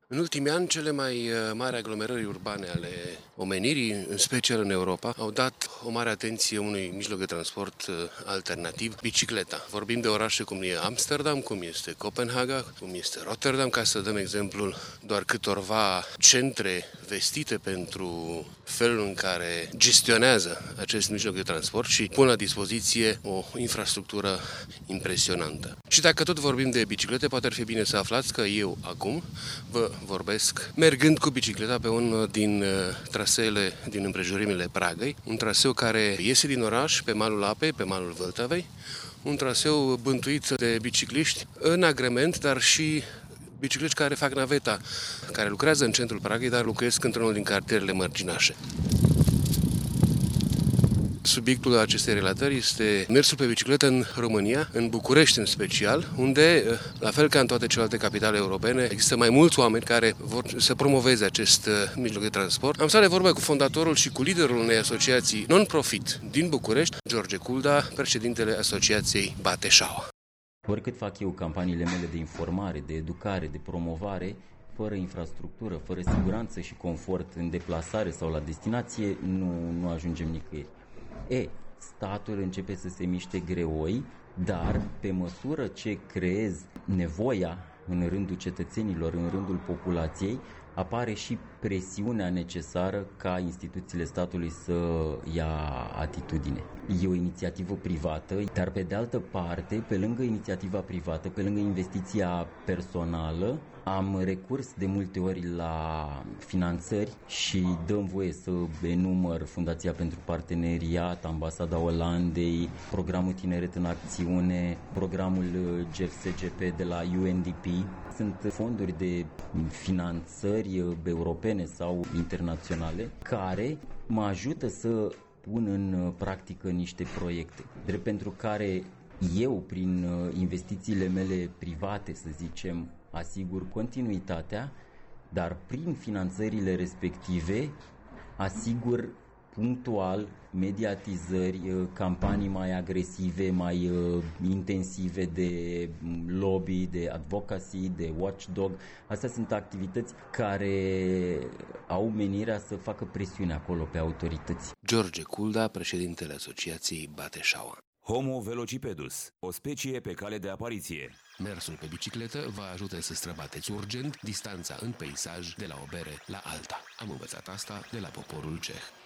În ultimii ani, cele mai mari aglomerări urbane ale omenirii, în special în Europa, au dat o mare atenție unui mijloc de transport alternativ, bicicleta. Vorbim de orașe cum e Amsterdam, cum este Copenhaga, cum este Rotterdam, ca să dăm exemplul doar câtorva centre vestite pentru felul în care gestionează acest mijloc de transport și pun la dispoziție o infrastructură impresionantă. Și dacă tot vorbim de biciclete, poate ar fi bine să aflați că eu acum vă vorbesc mergând cu bicicleta pe unul din traseele din împrejurimile Pragăi, un traseu care iese din oraș pe malul apei, pe malul Vltavei, un traseu bântuit de bicicliști în agrement, dar și bicicliști care fac naveta, care lucrează în centrul Pragăi, dar locuiesc într-unul din cartierele mărginașe. Subiectul acestei relatări este mersul pe bicicletă în România, în București în special, unde, la fel ca în toate celelalte capitale europene, există mai mulți oameni care vor să promoveze acest mijloc de transport. Am stat de vorbă cu fondatorul și cu liderul unei asociații non-profit din București, George Culda, președintele asociației Bateșaua. Oricât fac eu campaniile mele de informare, de educare, de promovare, fără infrastructură, fără siguranță și confort în deplasare sau la destinație, nu ajungem nicăieri. Statul începe să se miște greoi, dar pe măsură ce creezi nevoia în rândul cetățenilor, în rândul populației, apare și presiunea necesară ca instituțiile statului să ia atitudine. E o inițiativă privată, dar pe de altă parte, pe lângă inițiativa privată, pe lângă investiția personală, am recurs de multe ori la finanțări și dăm voie să enumăr Fundația pentru Parteneriat, Ambasada Olandei, Programul Tineret în Acțiune, Programul GFSGP de la UNDP. Sunt fonduri de finanțări europene sau internaționale care mă ajută să pun în practică niște proiecte, drept pentru care eu, prin investițiile mele private, să zicem, asigur continuitatea, dar prin finanțările respective asigur punctual mediatizări, campanii mai agresive, mai intensive de lobby, de advocacy, de watchdog. Astea sunt activități care au menirea să facă presiune acolo pe autorități. George Culda, președintele asociației Bateșaua. Homo velocipedus, o specie pe cale de apariție. Mersul pe bicicletă vă ajută să străbateți urgent distanța în peisaj de la o bere la alta. Am învățat asta de la poporul ceh.